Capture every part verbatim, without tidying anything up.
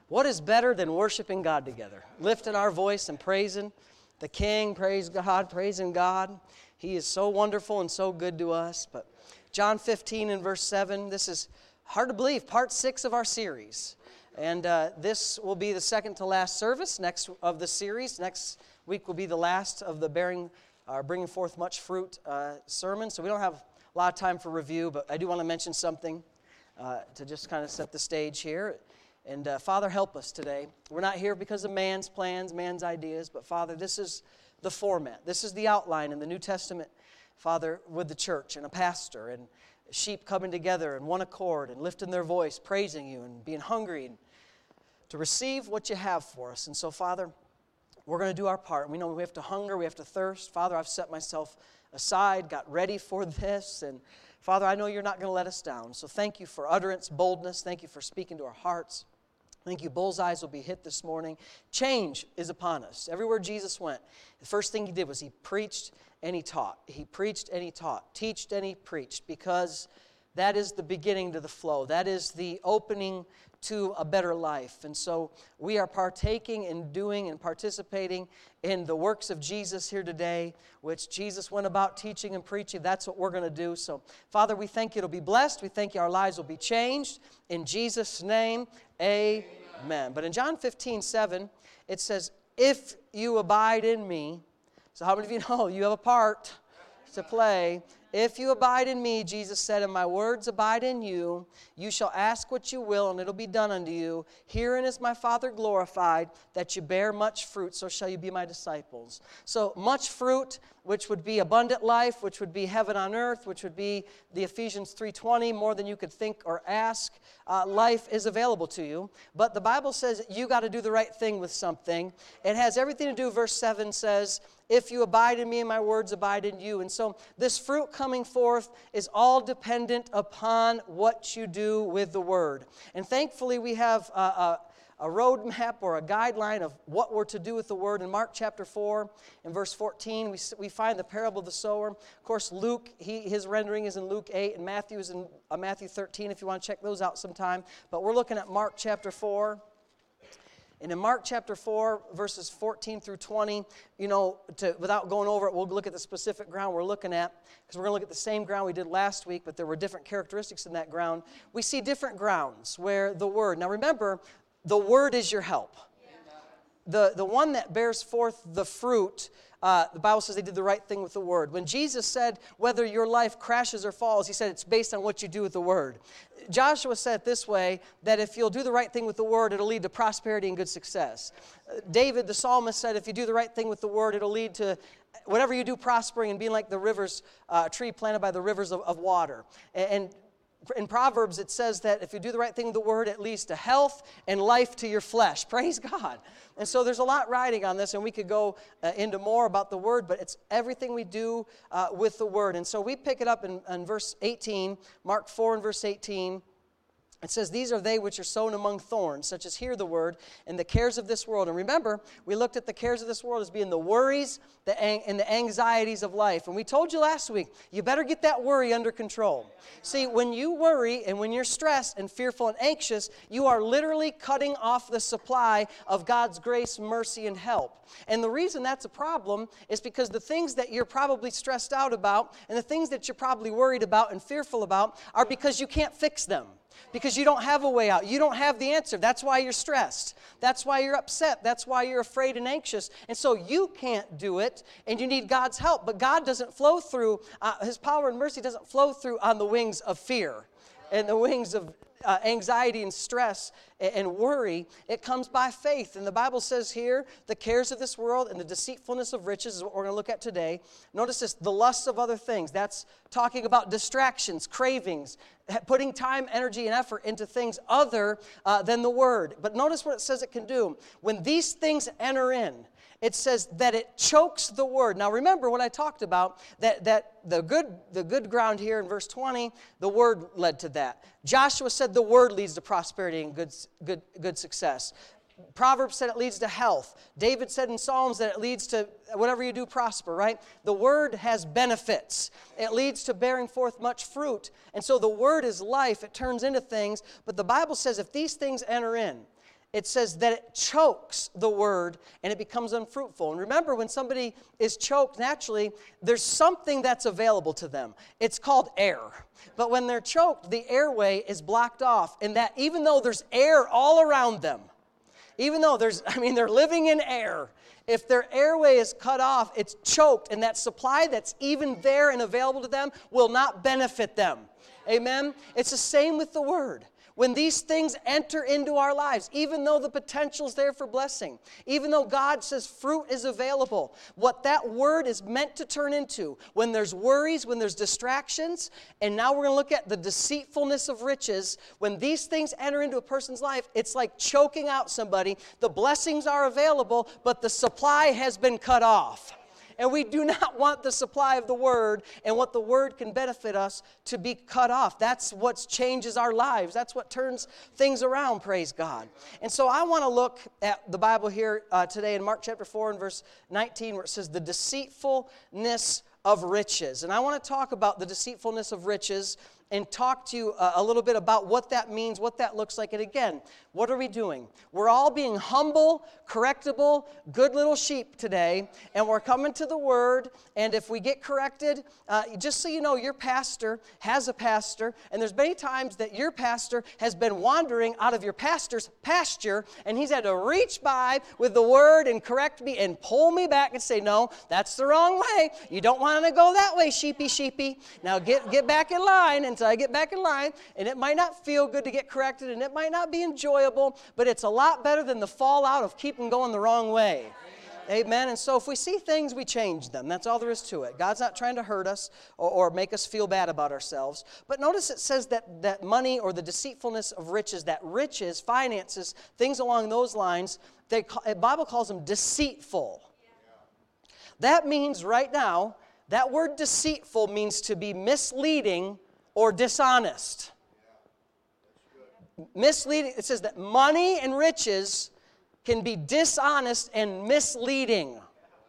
What is better than worshiping God together? Lifting our voice and praising the King, praise God, praising God. He is so wonderful and so good to us. But John fifteen and verse seven, this is hard to believe, part six of our series. And uh, this will be the second to last service next of the series. Next week will be the last of the bearing, uh, bringing forth much fruit uh, sermon. So we don't have a lot of time for review, but I do want to mention something uh, to just kind of set the stage here. And uh, Father, help us today. We're not here because of man's plans, man's ideas, but Father, this is the format. This is the outline in the New Testament, Father, with the church and a pastor and sheep coming together in one accord and lifting their voice, praising you and being hungry and to receive what you have for us. And so, Father, we're going to do our part. We know we have to hunger, we have to thirst. Father, I've set myself aside, got ready for this, and Father, I know you're not going to let us down. So thank you for utterance, boldness. Thank you for speaking to our hearts. Thank you. Bullseyes will be hit this morning. Change is upon us. Everywhere Jesus went, the first thing he did was he preached and he taught. He preached and he taught. Teached and he preached, because that is the beginning to the flow. That is the opening to a better life. And so we are partaking and doing and participating in the works of Jesus here today, which Jesus went about teaching and preaching. That's what we're going to do. So, Father, we thank you it'll be blessed. We thank you our lives will be changed. In Jesus' name, amen. Amen. But in John fifteen, seven, it says, if you abide in me. So how many of you know you have a part to play? If you abide in me, Jesus said, and my words abide in you, you shall ask what you will, and it'll be done unto you. Herein is my Father glorified, that you bear much fruit, so shall you be my disciples. So much fruit, which would be abundant life, which would be heaven on earth, which would be the Ephesians three twenty, more than you could think or ask. Uh, life is available to you. But the Bible says you got to do the right thing with something. It has everything to do, verse seven says, if you abide in me and my words abide in you. And so this fruit coming forth is all dependent upon what you do with the word. And thankfully we have a, a, a roadmap or a guideline of what we're to do with the word. In Mark chapter four, in verse fourteen, we, we find the parable of the sower. Of course, Luke, he, his rendering is in Luke eight, and Matthew is in uh, Matthew thirteen, if you want to check those out sometime. But we're looking at Mark chapter four. And in Mark chapter four, verses fourteen through twenty, you know, to, without going over it, we'll look at the specific ground we're looking at, because we're going to look at the same ground we did last week, but there were different characteristics in that ground. We see different grounds where the Word, now remember, the Word is your help. The, the one that bears forth the fruit, uh, the Bible says they did the right thing with the Word. When Jesus said whether your life crashes or falls, he said it's based on what you do with the Word. Joshua said it this way, that if you'll do the right thing with the Word, it'll lead to prosperity and good success. Uh, David, the psalmist, said if you do the right thing with the Word, it'll lead to whatever you do prospering and being like the rivers, uh, tree planted by the rivers of, of water. And, and in Proverbs, it says that if you do the right thing with the Word, it leads to health and life to your flesh. Praise God. And so there's a lot riding on this, and we could go uh, into more about the Word, but it's everything we do uh, with the Word. And so we pick it up in, in verse eighteen, Mark four and verse eighteen. It says, these are they which are sown among thorns, such as hear the word, and the cares of this world. And remember, we looked at the cares of this world as being the worries the ang- and the anxieties of life. And we told you last week, you better get that worry under control. See, when you worry and when you're stressed and fearful and anxious, you are literally cutting off the supply of God's grace, mercy, and help. And the reason that's a problem is because the things that you're probably stressed out about and the things that you're probably worried about and fearful about are because you can't fix them. Because you don't have a way out. You don't have the answer. That's why you're stressed. That's why you're upset. That's why you're afraid and anxious. And so you can't do it, and you need God's help. But God doesn't flow through, uh, His power and mercy doesn't flow through on the wings of fear and the wings of uh, anxiety and stress and, and worry. It comes by faith. And the Bible says here, the cares of this world and the deceitfulness of riches is what we're going to look at today. Notice this, the lusts of other things. That's talking about distractions, cravings, putting time, energy, and effort into things other uh, than the Word. But notice what it says it can do. When these things enter in, it says that it chokes the Word. Now remember what I talked about, that, that the good the good ground here in verse twenty, the Word led to that. Joshua said the Word leads to prosperity and good, good, good success. Proverbs said it leads to health. David said in Psalms that it leads to whatever you do prosper, right? The Word has benefits. It leads to bearing forth much fruit. And so the Word is life. It turns into things. But the Bible says if these things enter in, it says that it chokes the word and it becomes unfruitful. And remember, when somebody is choked naturally, there's something that's available to them. It's called air. But when they're choked, the airway is blocked off, and that even though there's air all around them, even though there's, I mean, they're living in air, if their airway is cut off, it's choked, and that supply that's even there and available to them will not benefit them. Amen? It's the same with the word. When these things enter into our lives, even though the potential's there for blessing, even though God says fruit is available, what that word is meant to turn into, when there's worries, when there's distractions, and now we're going to look at the deceitfulness of riches, when these things enter into a person's life, it's like choking out somebody. The blessings are available, but the supply has been cut off. And we do not want the supply of the Word and what the Word can benefit us to be cut off. That's what changes our lives. That's what turns things around, praise God. And so I want to look at the Bible here uh, today in Mark chapter four and verse nineteen, where it says the deceitfulness of riches. And I want to talk about the deceitfulness of riches and talk to you uh, a little bit about what that means, what that looks like. And again, what are we doing? We're all being humble, correctable, good little sheep today, and we're coming to the Word, and if we get corrected, uh, just so you know, your pastor has a pastor, and there's many times that your pastor has been wandering out of your pastor's pasture, and he's had to reach by with the Word and correct me and pull me back and say, no, that's the wrong way. You don't want to go that way, sheepy, sheepy. Now get, get back in line, and until I get back in line, and it might not feel good to get corrected, and it might not be enjoyable, but it's a lot better than the fallout of keeping going the wrong way. Amen. Amen. And so if we see things, we change them. That's all there is to it. God's not trying to hurt us or, or make us feel bad about ourselves. But notice it says that, that money or the deceitfulness of riches, that riches, finances, things along those lines, they, the Bible calls them deceitful. Yeah. That means right now, that word deceitful means to be misleading or dishonest. Misleading, it says that money and riches can be dishonest and misleading.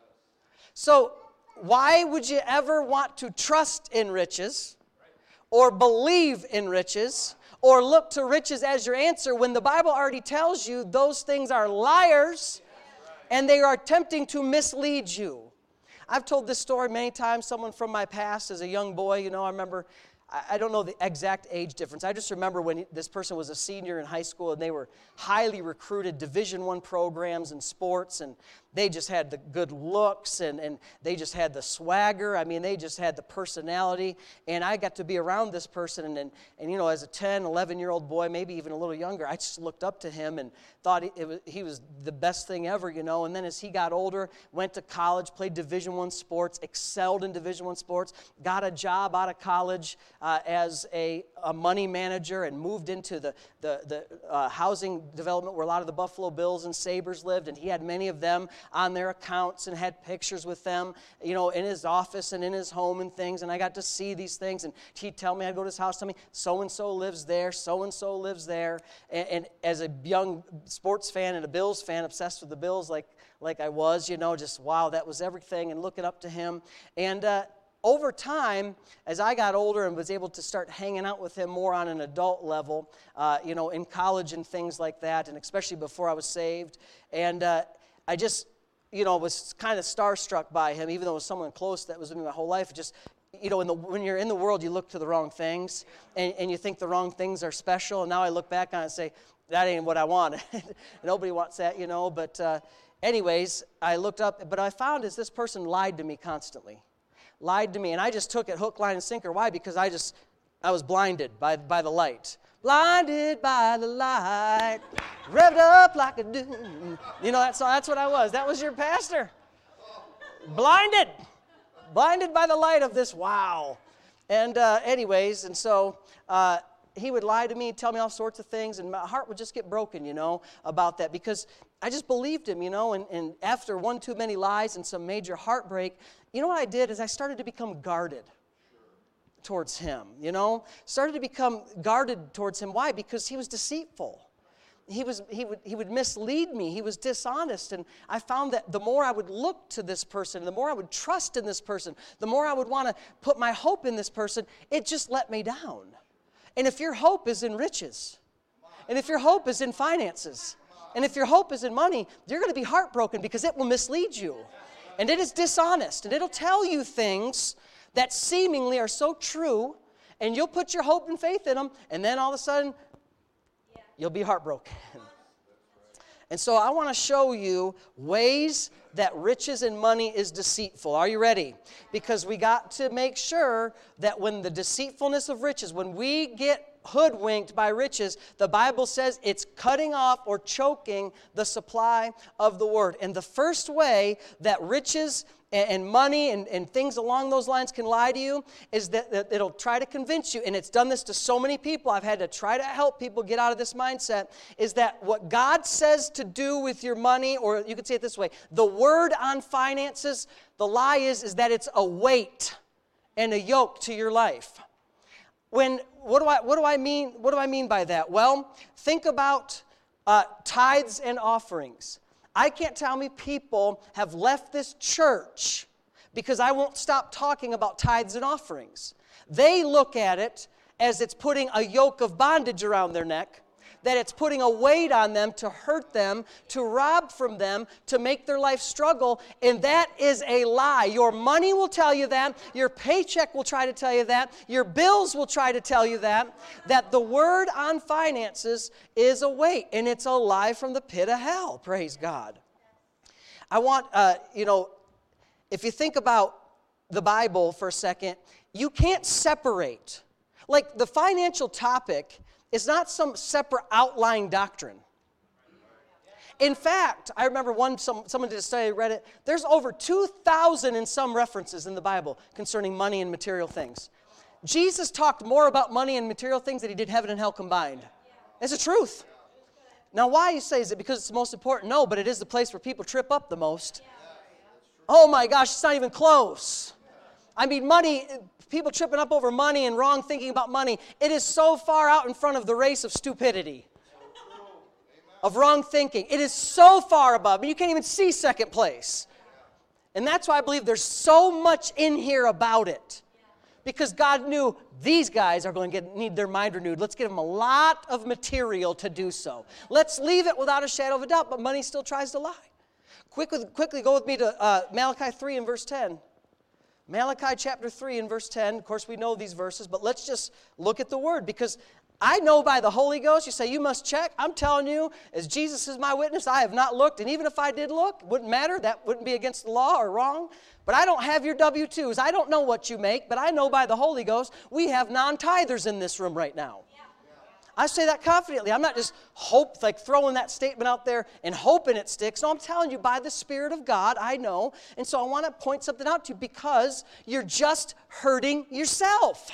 So, why would you ever want to trust in riches or believe in riches or look to riches as your answer when the Bible already tells you those things are liars and they are attempting to mislead you? I've told this story many times. Someone from my past as a young boy, you know, I remember, I don't know the exact age difference. I just remember when this person was a senior in high school and they were highly recruited Division One programs in sports, and they just had the good looks and, and they just had the swagger. I mean, they just had the personality. And I got to be around this person, and, and, and you know, as a ten, eleven-year-old boy, maybe even a little younger, I just looked up to him and thought he, it was, he was the best thing ever, you know. And then as he got older, went to college, played Division One sports, excelled in Division One sports, got a job out of college, Uh, as a, a money manager, and moved into the, the, the uh, housing development where a lot of the Buffalo Bills and Sabres lived, and he had many of them on their accounts and had pictures with them, you know, in his office and in his home and things, and I got to see these things, and he'd tell me, I'd go to his house, tell me, so-and-so lives there, so-and-so lives there, and, and as a young sports fan and a Bills fan, obsessed with the Bills like, like I was, you know, just wow, that was everything, and looking up to him, and uh, over time, as I got older and was able to start hanging out with him more on an adult level, uh, you know, in college and things like that, and especially before I was saved, and uh, I just, you know, was kind of starstruck by him, even though it was someone close that was with me my whole life. Just, you know, in the, when you're in the world, you look to the wrong things, and, and you think the wrong things are special, and now I look back on it and say, that ain't what I wanted. Nobody wants that, you know, but uh, anyways, I looked up, but I found is this person lied to me constantly. Lied to me, and I just took it hook, line, and sinker. Why? Because I just, I was blinded by, by the light. Blinded by the light, revved up like a doom. You know, that's, that's what I was. That was your pastor. Blinded. Blinded by the light of this, wow. And uh, anyways, and so uh, he would lie to me, tell me all sorts of things, and my heart would just get broken, you know, about that, because I just believed him, you know, and, and after one too many lies and some major heartbreak, you know what I did is I started to become guarded towards him, you know, started to become guarded towards him. Why? Because he was deceitful. He was he would he would mislead me. He was dishonest, and I found that the more I would look to this person, the more I would trust in this person, the more I would want to put my hope in this person, it just let me down. And if your hope is in riches, and if your hope is in finances, And if your hope is in money, you're going to be heartbroken because it will mislead you. And it is dishonest. And it'll tell you things that seemingly are so true, and you'll put your hope and faith in them, and then all of a sudden, you'll be heartbroken. And so I want to show you ways that riches and money is deceitful. Are you ready? Because we got to make sure that when the deceitfulness of riches, when we get hoodwinked by riches, the Bible says it's cutting off or choking the supply of the word. And the first way that riches and money and, and things along those lines can lie to you is that, that it'll try to convince you, and it's done this to so many people, I've had to try to help people get out of this mindset, is that what God says to do with your money, or you could say it this way, the word on finances, the lie is, is that it's a weight and a yoke to your life. When, what do I, what do I mean, what do I mean by that? Well, think about uh, tithes and offerings. I can't tell me people have left this church because I won't stop talking about tithes and offerings. They look at it as it's putting a yoke of bondage around their neck, that it's putting a weight on them to hurt them, to rob from them, to make their life struggle, and that is a lie. Your money will tell you that. Your paycheck will try to tell you that. Your bills will try to tell you that, that the word on finances is a weight, and it's a lie from the pit of hell. Praise God. I want, uh, you know, if you think about the Bible for a second, you can't separate. Like the financial topic is not some separate outlying doctrine. In fact, I remember one, some, someone did a study, I read it, there's over two thousand in some references in the Bible concerning money and material things. Jesus talked more about money and material things than he did heaven and hell combined. It's the truth. Now why you say, is it because it's the most important? No, but it is the place where people trip up the most. Oh my gosh, it's not even close. I mean, money, people tripping up over money and wrong thinking about money, it is so far out in front of the race of stupidity, of wrong thinking. It is so far above, and you can't even see second place. And that's why I believe there's so much in here about it. Because God knew these guys are going to get, need their mind renewed. Let's give them a lot of material to do so. Let's leave it without a shadow of a doubt, but money still tries to lie. Quickly, quickly go with me to uh, Malachi three and verse ten. Malachi chapter three and verse ten. Of course, we know these verses, but let's just look at the word, because I know by the Holy Ghost, you say, you must check. I'm telling you, as Jesus is my witness, I have not looked, and even if I did look, it wouldn't matter. That wouldn't be against the law or wrong. But I don't have your W two's. I don't know what you make, but I know by the Holy Ghost, we have non-tithers in this room right now. I say that confidently. I'm not just hope, like throwing that statement out there and hoping it sticks. No, I'm telling you, by the Spirit of God, I know. And so I want to point something out to you, because you're just hurting yourself.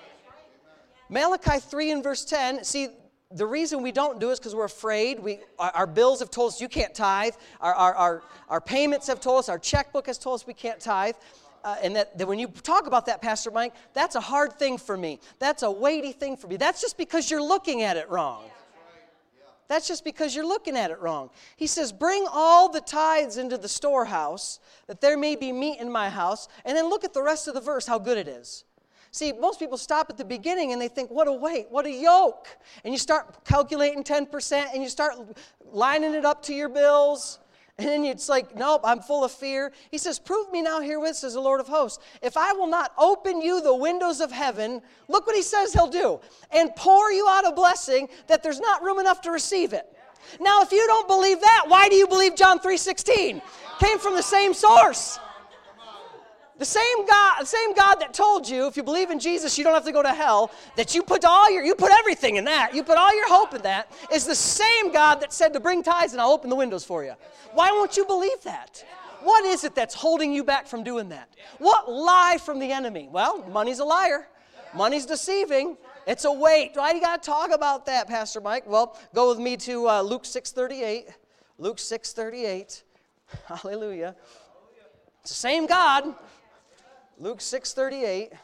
Malachi three and verse ten, see, the reason we don't do it is because we're afraid. We, our, our bills have told us you can't tithe. Our, our, our, our payments have told us, our checkbook has told us we can't tithe. Uh, and that, that when you talk about that, Pastor Mike, that's a hard thing for me. That's a weighty thing for me. That's just because you're looking at it wrong. That's just because you're looking at it wrong. He says, bring all the tithes into the storehouse, that there may be meat in my house. And then look at the rest of the verse, how good it is. See, most people stop at the beginning and they think, what a weight, what a yoke. And you start calculating ten percent and you start lining it up to your bills. And then it's like, nope, I'm full of fear. He says, prove me now herewith, says the Lord of hosts, if I will not open you the windows of heaven, look what he says he'll do, and pour you out a blessing that there's not room enough to receive it. Now, if you don't believe that, why do you believe John three sixteen? Came from the same source. The same God, the same God that told you, if you believe in Jesus, you don't have to go to hell, that you put all your, you put everything in that, you put all your hope in that, is the same God that said to bring tithes and I'll open the windows for you. Why won't you believe that? What is it that's holding you back from doing that? What lie from the enemy? Well, money's a liar. Money's deceiving. It's a weight. Why do you got to talk about that, Pastor Mike? Well, go with me to uh, Luke six thirty-eight. Luke six thirty-eight. Hallelujah. It's the same God. Luke six thirty-eight.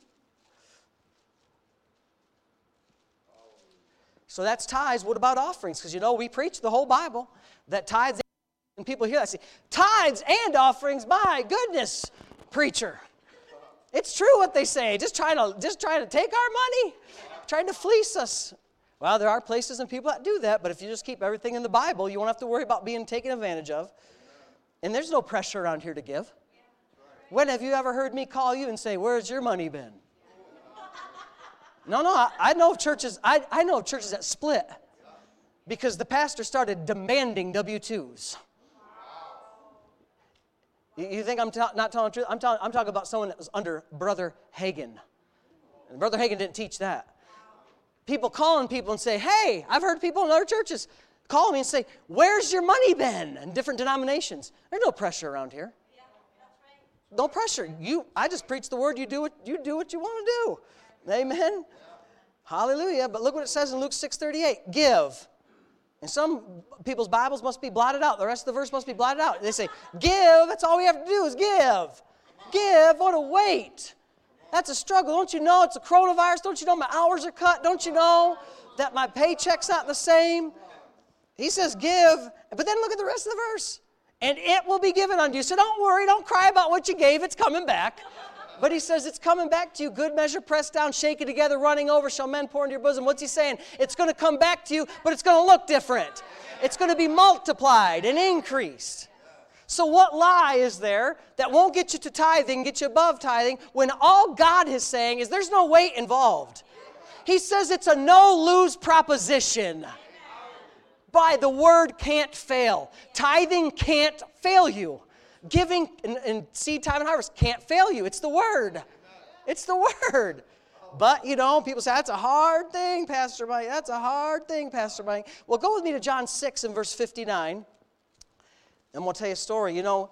So that's tithes. What about offerings? Because you know we preach the whole Bible that tithes, and people hear that say, tithes and offerings, my goodness, preacher. It's true what they say. Just trying to just trying to take our money, trying to fleece us. Well, there are places and people that do that, but if you just keep everything in the Bible, you won't have to worry about being taken advantage of. And there's no pressure around here to give. When have you ever heard me call you and say, where's your money been? No, no, I, I know of churches, I, I know of churches that split because the pastor started demanding W two's. You, you think I'm ta- not telling the truth? I'm, tell- I'm talking about someone that was under Brother Hagin. And Brother Hagin didn't teach that. People calling people and say, hey, I've heard people in other churches call me and say, where's your money been? In different denominations. There's no pressure around here. Yeah, that's right. No pressure. You, I just preach the word. You do what you do what you want to do. Amen. Hallelujah. But look what it says in Luke six thirty-eight. Give. And some people's Bibles must be blotted out. The rest of the verse must be blotted out. They say, give. That's all we have to do is give. Give. What a weight. That's a struggle. Don't you know it's a coronavirus? Don't you know my hours are cut? Don't you know that my paycheck's not the same? He says give, but then look at the rest of the verse. And it will be given unto you. So don't worry, don't cry about what you gave. It's coming back. But he says it's coming back to you. Good measure, pressed down, shaken together, running over, shall men pour into your bosom. What's he saying? It's going to come back to you, but it's going to look different. It's going to be multiplied and increased. So what lie is there that won't get you to tithing, get you above tithing, when all God is saying is there's no weight involved? He says it's a no-lose proposition. By the word can't fail. Tithing can't fail you. Giving and, and seed time and harvest can't fail you. It's the word. It's the word. But, you know, people say, that's a hard thing, Pastor Mike. That's a hard thing, Pastor Mike. Well, go with me to John six and verse fifty-nine. And we'll tell you a story. You know,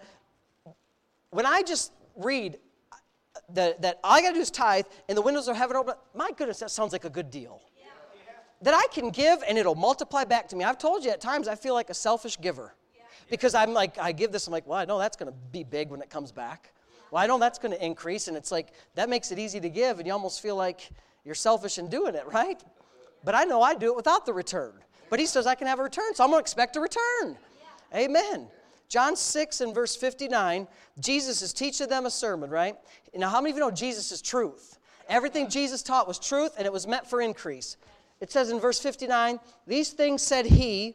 when I just read that, that all I got to do is tithe and the windows of heaven open, my goodness, that sounds like a good deal. Yeah. That I can give and it'll multiply back to me. I've told you at times I feel like a selfish giver. Yeah. Because I'm like, I give this, I'm like, well, I know that's going to be big when it comes back. Well, I know that's going to increase, and it's like, that makes it easy to give, and you almost feel like you're selfish in doing it, right? But I know I do it without the return. But he says I can have a return, so I'm going to expect a return. Yeah. Amen. John six and verse fifty-nine, Jesus is teaching them a sermon, right? Now, how many of you know Jesus is truth? Everything Jesus taught was truth, and it was meant for increase. It says in verse fifty-nine, these things said he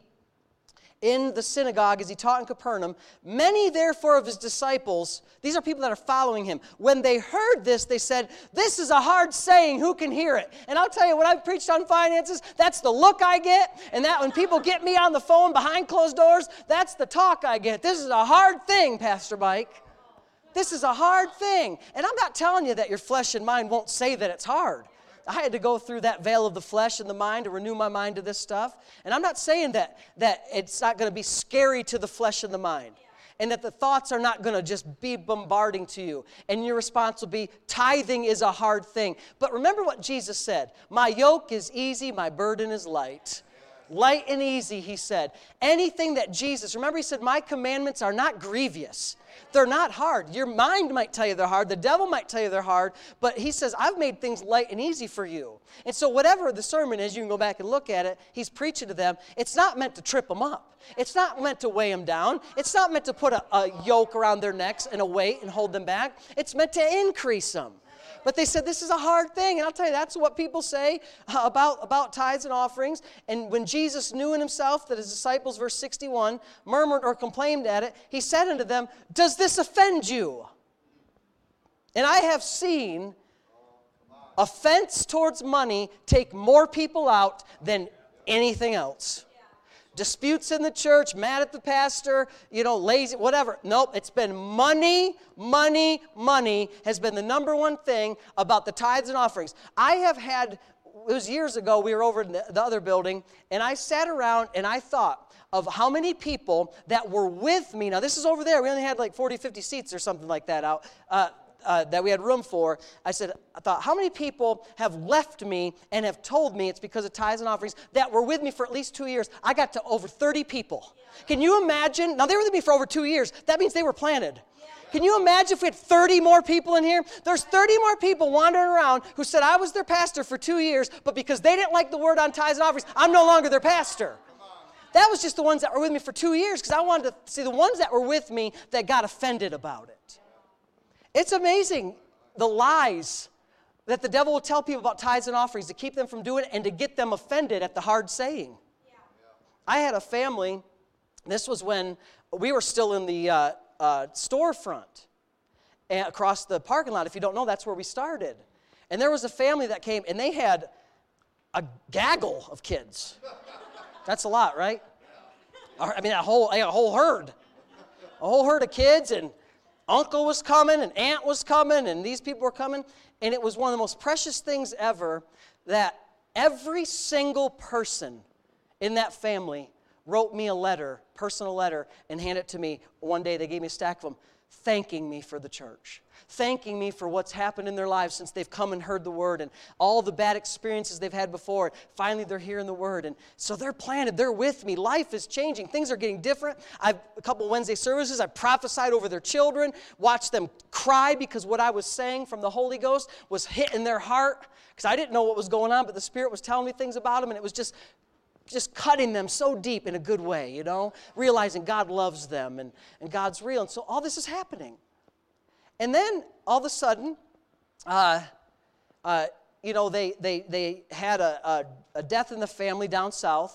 in the synagogue as he taught in Capernaum. Many, therefore, of his disciples, these are people that are following him, when they heard this, they said, this is a hard saying, who can hear it? And I'll tell you, when I've preached on finances, that's the look I get, and that when people get me on the phone behind closed doors, that's the talk I get. This is a hard thing, Pastor Mike. This is a hard thing. And I'm not telling you that your flesh and mind won't say that it's hard. I had to go through that veil of the flesh and the mind to renew my mind to this stuff. And I'm not saying that, that it's not going to be scary to the flesh and the mind. And that the thoughts are not going to just be bombarding to you. And your response will be, tithing is a hard thing. But remember what Jesus said. My yoke is easy, my burden is light. Light and easy, he said. Anything that Jesus, remember he said, my commandments are not grievous. They're not hard. Your mind might tell you they're hard. The devil might tell you they're hard. But he says, I've made things light and easy for you. And so whatever the sermon is, you can go back and look at it. He's preaching to them. It's not meant to trip them up. It's not meant to weigh them down. It's not meant to put a, a yoke around their necks and a weight and hold them back. It's meant to increase them. But they said, this is a hard thing. And I'll tell you, that's what people say about, about tithes and offerings. And when Jesus knew in himself that his disciples, verse sixty-one, murmured or complained at it, he said unto them, does this offend you? And I have seen offense towards money take more people out than anything else. Disputes in the church, mad at the pastor, you know, lazy, whatever. Nope, it's been money, money, money has been the number one thing about the tithes and offerings. I have had, it was years ago, we were over in the, the other building, and I sat around and I thought of how many people that were with me. Now, this is over there. We only had like forty, fifty seats or something like that out. Uh, Uh, that we had room for. I said, I thought, how many people have left me and have told me it's because of tithes and offerings that were with me for at least two years? I got to over thirty people. Can you imagine? Now, they were with me for over two years. That means they were planted. Can you imagine if we had thirty more people in here? There's thirty more people wandering around who said I was their pastor for two years, but because they didn't like the word on tithes and offerings, I'm no longer their pastor. That was just the ones that were with me for two years because I wanted to see the ones that were with me that got offended about it. It's amazing the lies that the devil will tell people about tithes and offerings to keep them from doing it and to get them offended at the hard saying. Yeah. I had a family, this was when we were still in the uh, uh, storefront and across the parking lot. If you don't know, that's where we started. And there was a family that came, and they had a gaggle of kids. That's a lot, right? I mean, a whole, a whole herd. A whole herd of kids, and uncle was coming, and aunt was coming, and these people were coming. And it was one of the most precious things ever that every single person in that family wrote me a letter, personal letter, and handed it to me. One day they gave me a stack of them, thanking me for the church, thanking me for what's happened in their lives since they've come and heard the Word and all the bad experiences they've had before. Finally, they're hearing the Word. And so they're planted. They're with me. Life is changing. Things are getting different. I've a couple Wednesday services, I prophesied over their children, watched them cry because what I was saying from the Holy Ghost was hitting their heart because I didn't know what was going on, but the Spirit was telling me things about them, and it was just just cutting them so deep in a good way, you know, realizing God loves them and, and God's real. And so all this is happening. And then all of a sudden, uh, uh, you know, they they they had a, a, a death in the family down south.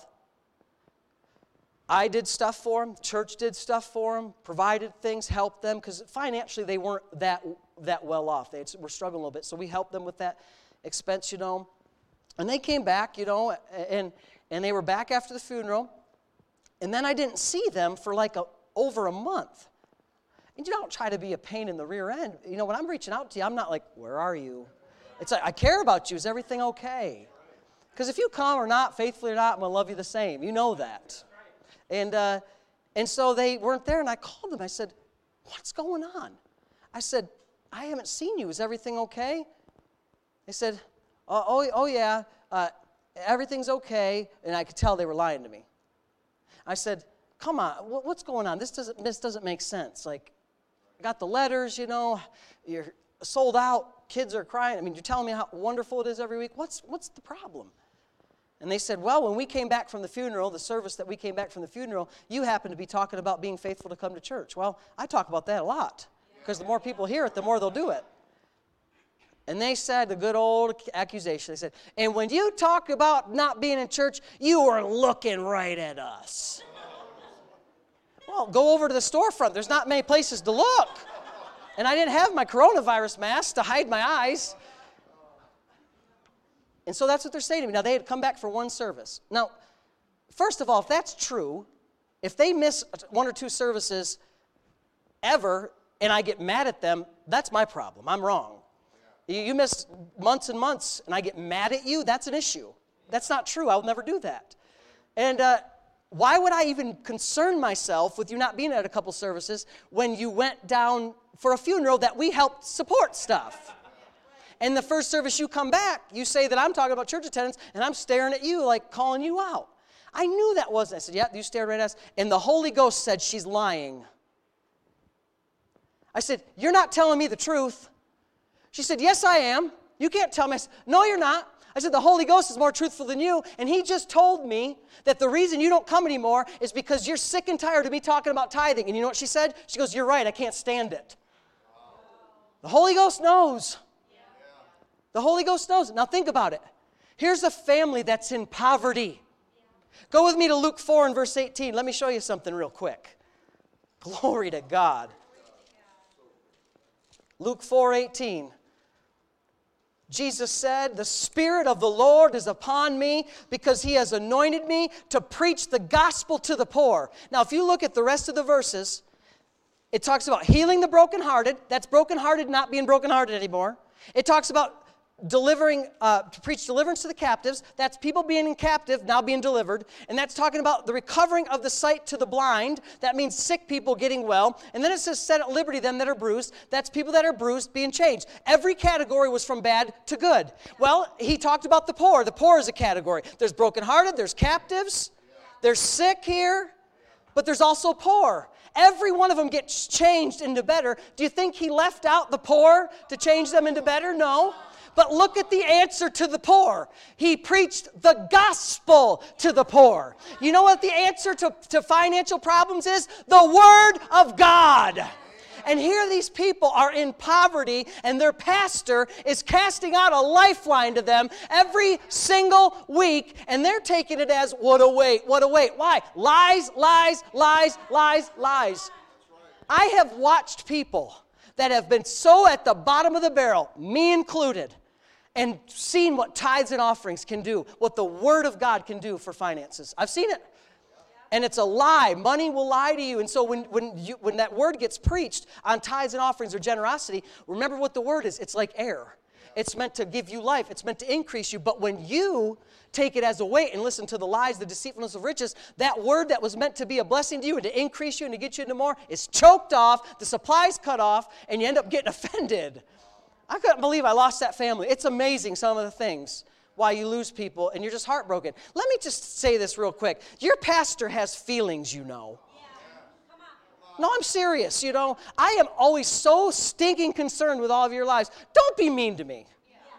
I did stuff for them. Church did stuff for them, provided things, helped them, because financially they weren't that that well off. They were struggling a little bit, so we helped them with that expense, you know. And they came back, you know, and and they were back after the funeral. And then I didn't see them for like a, over a month. And you don't try to be a pain in the rear end. You know, when I'm reaching out to you, I'm not like, where are you? It's like, I care about you. Is everything okay? Because if you come or not, faithfully or not, I'm going to love you the same. You know that. And uh, and so they weren't there, and I called them. I said, what's going on? I said, I haven't seen you. Is everything okay? They said, oh, oh, oh yeah, uh, everything's okay. And I could tell they were lying to me. I said, come on, what's going on? This doesn't, this doesn't make sense. Like, I got the letters, you know, you're sold out, kids are crying. I mean, you're telling me how wonderful it is every week. What's, what's the problem? And they said, well, when we came back from the funeral, the service that we came back from the funeral, you happened to be talking about being faithful to come to church. Well, I talk about that a lot, because the more people hear it, the more they'll do it. And they said the good old accusation. They said, and when you talk about not being in church, you were looking right at us. Well, go over to the storefront. There's not many places to look. And I didn't have my coronavirus mask to hide my eyes. And so that's what they're saying to me. Now, they had come back for one service. Now, first of all, if that's true, if they miss one or two services ever and I get mad at them, that's my problem. I'm wrong. You miss months and months and I get mad at you, that's an issue. That's not true. I'll never do that. And uh, why would I even concern myself with you not being at a couple services when you went down for a funeral that we helped support stuff? And the first service you come back, you say that I'm talking about church attendance, and I'm staring at you like calling you out. I knew that wasn't. I said, yeah, you stared right at us. And the Holy Ghost said, she's lying. I said, you're not telling me the truth. She said, yes, I am. You can't tell me. I said, no, you're not. I said, the Holy Ghost is more truthful than you, and he just told me that the reason you don't come anymore is because you're sick and tired of me talking about tithing. And you know what she said? She goes, you're right, I can't stand it. The Holy Ghost knows. The Holy Ghost knows. Now think about it. Here's a family that's in poverty. Go with me to Luke four and verse eighteen. Let me show you something real quick. Glory to God. Luke four eighteen. Jesus said, the Spirit of the Lord is upon me because he has anointed me to preach the gospel to the poor. Now, if you look at the rest of the verses, it talks about healing the brokenhearted. That's brokenhearted not being brokenhearted anymore. It talks about delivering, uh, to preach deliverance to the captives. That's people being captive, now being delivered. And that's talking about the recovering of the sight to the blind. That means sick people getting well. And then it says set at liberty them that are bruised. That's people that are bruised being changed. Every category was from bad to good. Well, he talked about the poor. The poor is a category. There's brokenhearted, there's captives, there's sick here, but there's also poor. Every one of them gets changed into better. Do you think he left out the poor to change them into better? No. But look at the answer to the poor. He preached the gospel to the poor. You know what the answer to, to financial problems is? The Word of God. And here these people are in poverty, and their pastor is casting out a lifeline to them every single week, and they're taking it as, what a weight, what a weight. Why? Lies, lies, lies, lies, lies. I have watched people that have been so at the bottom of the barrel, me included, and seen what tithes and offerings can do, what the Word of God can do for finances. I've seen it. And it's a lie. Money will lie to you. And so when, when, you, when that word gets preached on tithes and offerings or generosity, remember what the word is. It's like air. It's meant to give you life. It's meant to increase you. But when you take it as a weight and listen to the lies, the deceitfulness of riches, that word that was meant to be a blessing to you and to increase you and to get you into more is choked off, the supply's cut off, and you end up getting offended. I couldn't believe I lost that family. It's amazing, some of the things why you lose people, and you're just heartbroken. Let me just say this real quick. Your pastor has feelings, you know. No, I'm serious, you know. I am always so stinking concerned with all of your lives. Don't be mean to me.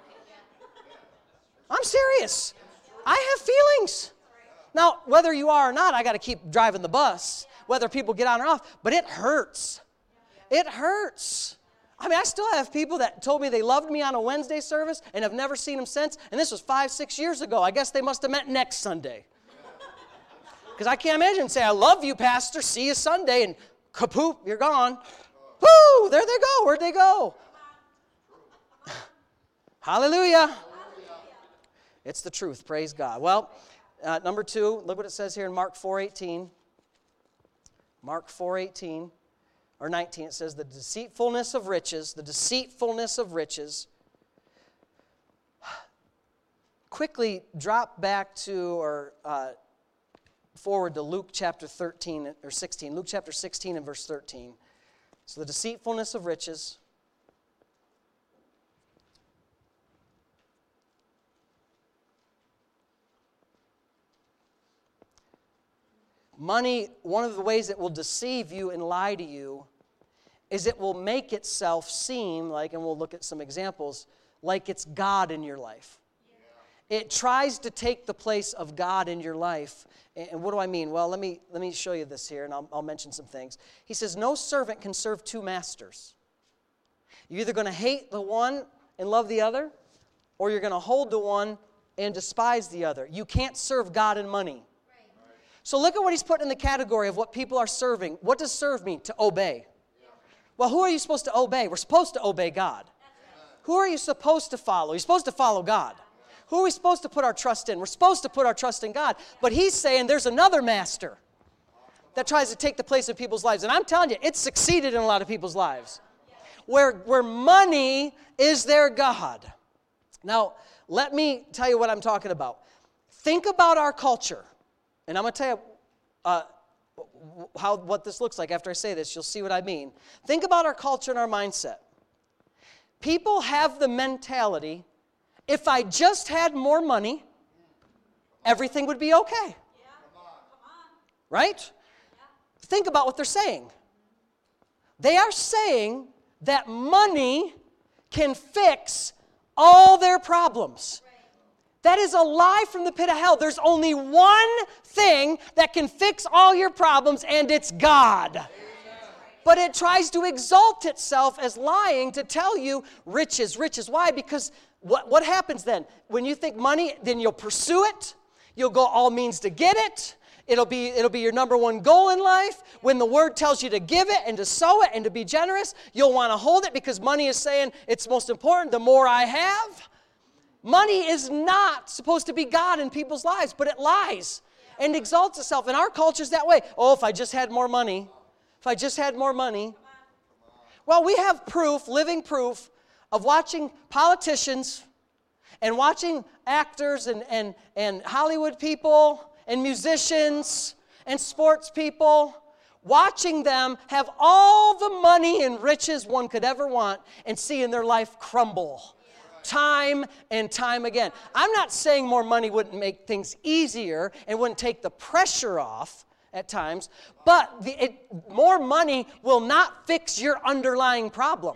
I'm serious. I have feelings. Now, whether you are or not, I got to keep driving the bus, whether people get on or off, but it hurts. It hurts. I mean, I still have people that told me they loved me on a Wednesday service and have never seen them since, and this was five, six years ago. I guess they must have meant next Sunday. Because I can't imagine saying, I love you, Pastor, see you Sunday, and kapoop, you're gone. Woo, there they go. Where'd they go? Hallelujah. It's the truth, praise God. Well, uh, number two, look what it says here in Mark four eighteen. Mark four eighteen. Or nineteen, it says, the deceitfulness of riches, the deceitfulness of riches. Quickly drop back to, or uh, forward to Luke chapter thirteen, or sixteen. Luke chapter sixteen and verse thirteen. So the deceitfulness of riches. Money, one of the ways it will deceive you and lie to you is it will make itself seem like, and we'll look at some examples, like it's God in your life. Yeah. It tries to take the place of God in your life. And what do I mean? Well, let me, let me show you this here, and I'll, I'll mention some things. He says, no servant can serve two masters. You're either going to hate the one and love the other, or you're going to hold the one and despise the other. You can't serve God and money. So look at what he's put in the category of what people are serving. What does serve mean? To obey. Well, who are you supposed to obey? We're supposed to obey God. Who are you supposed to follow? You're supposed to follow God. Who are we supposed to put our trust in? We're supposed to put our trust in God. But he's saying there's another master that tries to take the place of people's lives. And I'm telling you, it's succeeded in a lot of people's lives. Where, where money is their God. Now, let me tell you what I'm talking about. Think about our culture. And I'm going to tell you uh, how, what this looks like after I say this. You'll see what I mean. Think about our culture and our mindset. People have the mentality, if I just had more money, everything would be okay. Right? Think about what they're saying. They are saying that money can fix all their problems. That is a lie from the pit of hell. There's only one thing that can fix all your problems, and it's God. Amen. But it tries to exalt itself as lying to tell you riches, riches. Why? Because what, what happens then? When you think money, then you'll pursue it. You'll go all means to get it. It'll be, it'll be your number one goal in life. When the Word tells you to give it and to sow it and to be generous, you'll want to hold it because money is saying it's most important. The more I have. Money is not supposed to be God in people's lives, but it lies and exalts itself. And our culture's that way. Oh, if I just had more money. If I just had more money. Well, we have proof, living proof, of watching politicians and watching actors and, and, and Hollywood people and musicians and sports people, watching them have all the money and riches one could ever want and seeing their life crumble. Time and time again. I'm not saying more money wouldn't make things easier and wouldn't take the pressure off at times, but the, it, more money will not fix your underlying problem.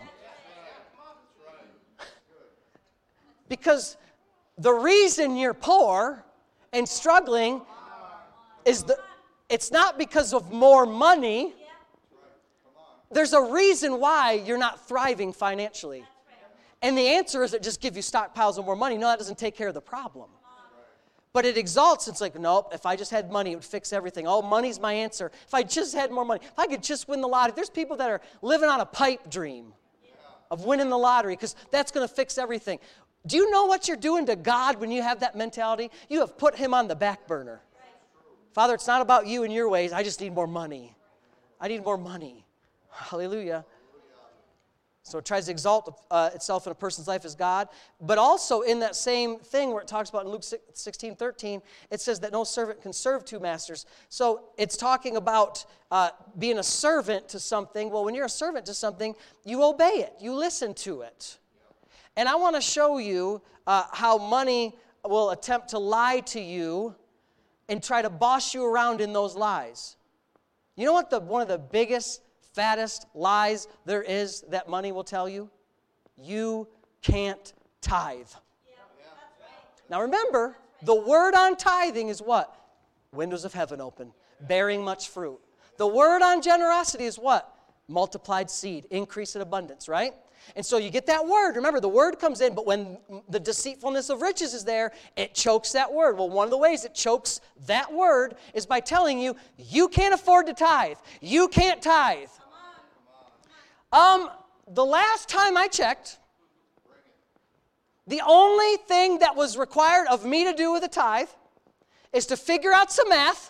Because the reason you're poor and struggling is the, it's not because of more money. there's a reason why you're not thriving financially. And the answer isn't just give you stockpiles of more money. No, that doesn't take care of the problem. But it exalts. It's like, nope, if I just had money, it would fix everything. Oh, money's my answer. If I just had more money, if I could just win the lottery. There's people that are living on a pipe dream of winning the lottery because that's going to fix everything. Do you know what you're doing to God when you have that mentality? You have put him on the back burner. Father, it's not about you and your ways. I just need more money. I need more money. Hallelujah. So it tries to exalt uh, itself in a person's life as God. But also in that same thing where it talks about in Luke sixteen thirteen, it says that no servant can serve two masters. So it's talking about uh, being a servant to something. Well, when you're a servant to something, you obey it. You listen to it. And I want to show you uh, how money will attempt to lie to you and try to boss you around in those lies. You know what the one of the biggest fattest lies there is that money will tell you? You can't tithe. Yeah. Now remember, the word on tithing is what? Windows of heaven open, bearing much fruit. The word on generosity is what? Multiplied seed, increase in abundance, right? And so you get that word. Remember, the word comes in, but when the deceitfulness of riches is there, it chokes that word. Well, one of the ways it chokes that word is by telling you, you can't afford to tithe. You can't tithe. Um, the last time I checked, the only thing that was required of me to do with a tithe is to figure out some math,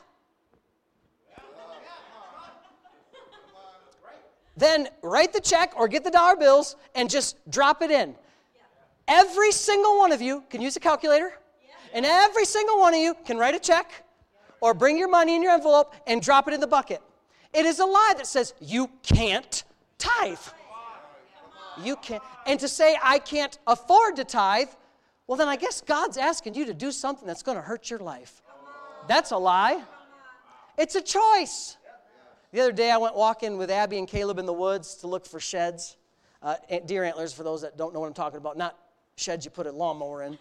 then write the check or get the dollar bills and just drop it in. Every single one of you can use a calculator, and every single one of you can write a check or bring your money in your envelope and drop it in the bucket. It is a lie that says you can't tithe. You can't. And to say I can't afford to tithe, well then I guess God's asking you to do something that's going to hurt your life. That's a lie. It's a choice. The other day I went walking with Abby and Caleb in the woods to look for sheds. Uh, deer antlers, for those that don't know what I'm talking about. Not sheds you put a lawnmower in.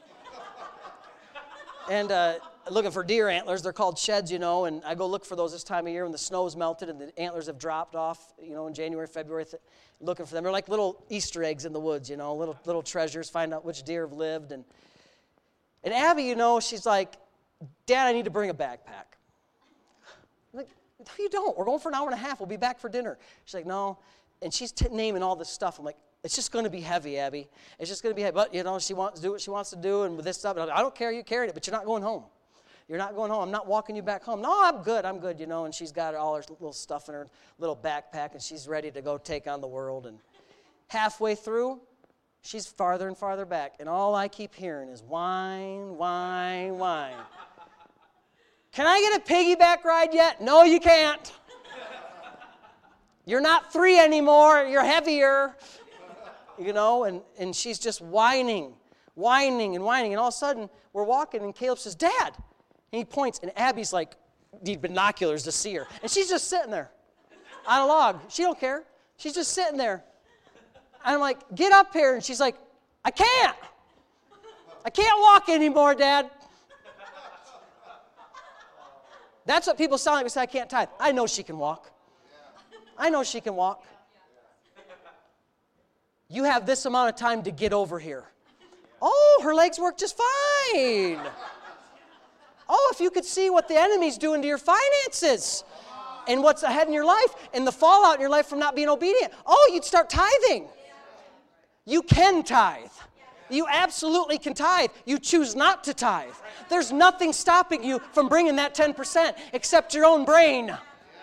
And uh, looking for deer antlers. They're called sheds, you know, and I go look for those this time of year when the snow's melted and the antlers have dropped off, you know, in January, February, th- looking for them. They're like little Easter eggs in the woods, you know, little little treasures, find out which deer have lived. And, and Abby, you know, she's like, Dad, I need to bring a backpack. I'm like, no, you don't. We're going for an hour and a half. We'll be back for dinner. She's like, no. And she's t- naming all this stuff. I'm like, it's just going to be heavy, Abby. It's just going to be heavy. But, you know, she wants to do what she wants to do and with this stuff. I don't care. You carried it, but you're not going home. You're not going home. I'm not walking you back home. No, I'm good. I'm good, you know. And she's got all her little stuff in her little backpack, and she's ready to go take on the world. And halfway through, she's farther and farther back. And all I keep hearing is whine, whine, whine. Can I get a piggyback ride yet? No, you can't. You're not three anymore. You're heavier. You know, and, and she's just whining, whining and whining. And all of a sudden, we're walking, and Caleb says, Dad. And he points, and Abby's like, need binoculars to see her. And she's just sitting there on a log. She don't care. She's just sitting there. And I'm like, get up here. And she's like, I can't. I can't walk anymore, Dad. That's what people sound like when they say, I can't tithe. I know she can walk. I know she can walk. You have this amount of time to get over here. Oh, her legs work just fine. Oh, if you could see what the enemy's doing to your finances and what's ahead in your life and the fallout in your life from not being obedient. Oh, you'd start tithing. You can tithe. You absolutely can tithe. You choose not to tithe. There's nothing stopping you from bringing that ten percent except your own brain.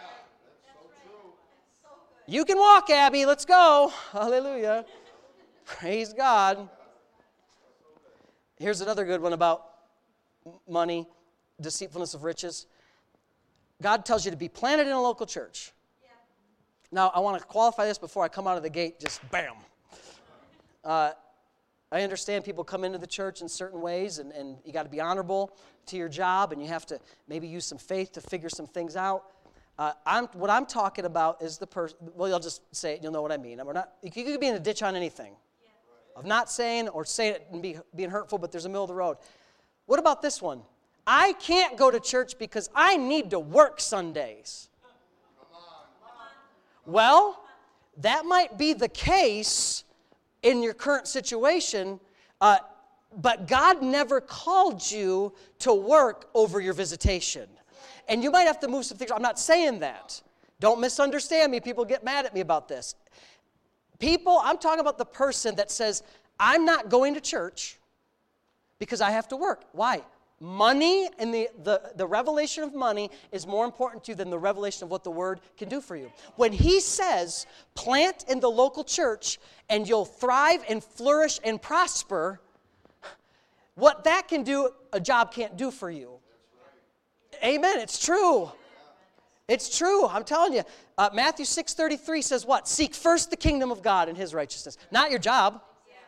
You can walk, Abby. Let's go. Hallelujah. Praise God. Here's another good one about money, deceitfulness of riches. God tells you to be planted in a local church. Yeah. Now, I want to qualify this before I come out of the gate, just bam. Uh, I understand people come into the church in certain ways, and, and you got to be honorable to your job, and you have to maybe use some faith to figure some things out. Uh, I'm, what I'm talking about is the person, well, you'll just say it, you'll know what I mean. We're not, you could be in a ditch on anything. Yeah. Of not saying or saying it and be, being hurtful, but there's a middle of the road. What about this one? I can't go to church because I need to work Sundays. Well, that might be the case in your current situation, uh, but God never called you to work over your visitation. And you might have to move some things. I'm not saying that. Don't misunderstand me. People get mad at me about this. People, I'm talking about the person that says, I'm not going to church because I have to work. Why? Money and the, the, the revelation of money is more important to you than the revelation of what the Word can do for you. When He says, plant in the local church and you'll thrive and flourish and prosper, what that can do, a job can't do for you. Amen. It's true. It's true. I'm telling you. Uh, Matthew six thirty-three says what? Seek first the kingdom of God and His righteousness. Not your job.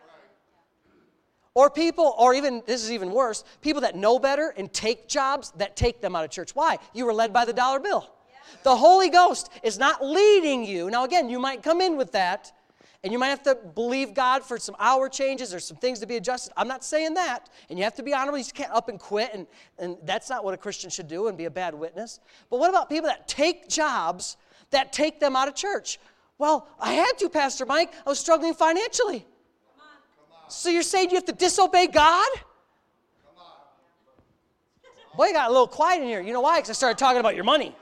Or people, or even, this is even worse, people that know better and take jobs that take them out of church. Why? You were led by the dollar bill. The Holy Ghost is not leading you. Now again, you might come in with that, and you might have to believe God for some hour changes or some things to be adjusted. I'm not saying that. And you have to be honorable. You just can't up and quit, and, and that's not what a Christian should do and be a bad witness. But what about people that take jobs that take them out of church? Well, I had to, Pastor Mike. I was struggling financially. So you're saying you have to disobey God? Boy, you got a little quiet in here. You know why? Because I started talking about your money.